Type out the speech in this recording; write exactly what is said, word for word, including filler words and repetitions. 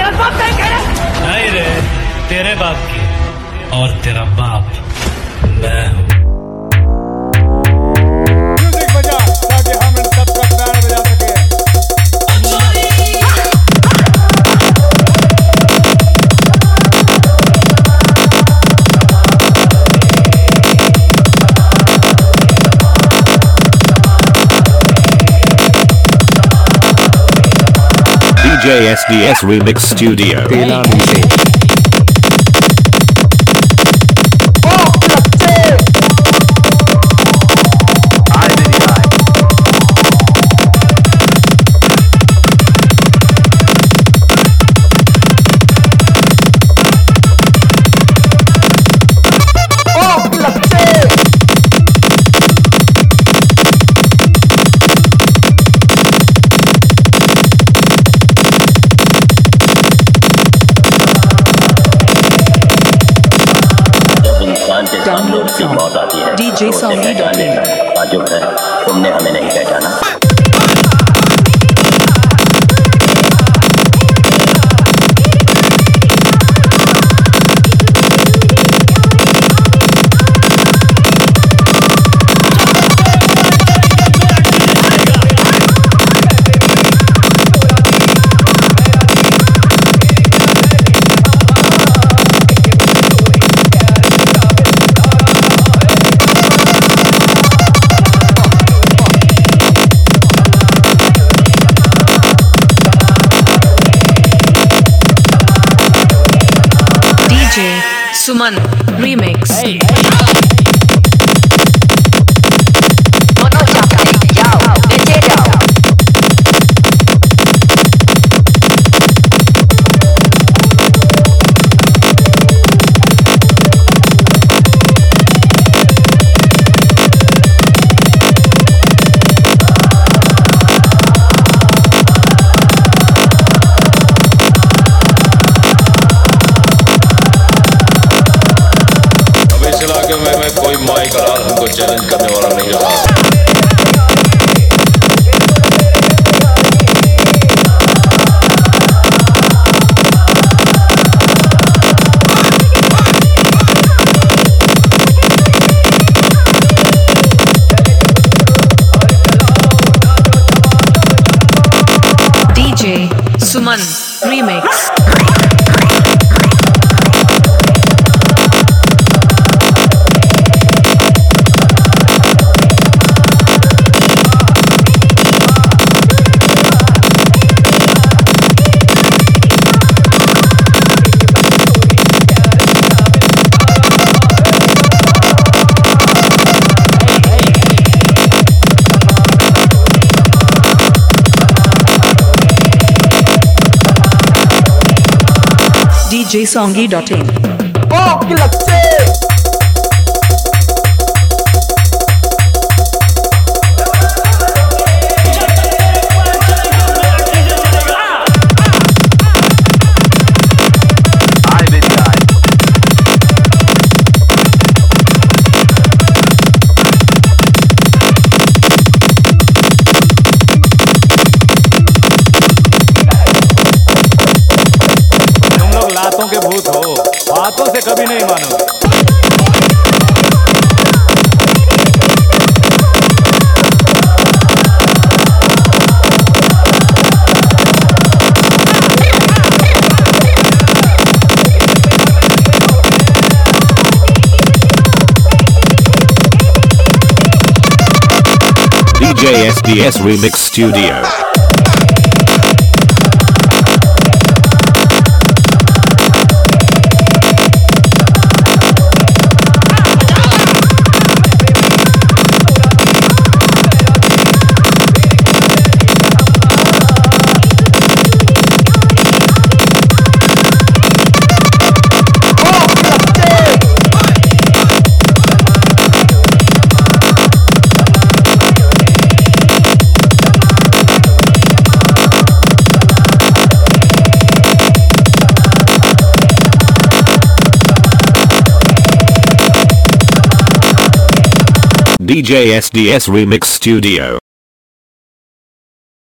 मेरा बाप नहीं कह रहे? नहीं रे, तेरे बाप की, और तेरा बाप मैं हूँ। म्यूजिक बजा ताकि हम इन सब का बैंड बजा सके। D J S D S Remix Studio. मौत आती है डीजे सॉन्गी डॉट इन ताजुब है तुमने हमें नहीं पहचाना। सुमन रीमिक्स। कोई माई का राज हमको चैलेंज करने वाला नहीं रहा। DJ Suman remix. D J Songy dot in. Oh, gilapse! लातों के भूत हो, बातों से कभी नहीं मानोगे। D J S D S Remix Studio. D J S D S Remix Studio.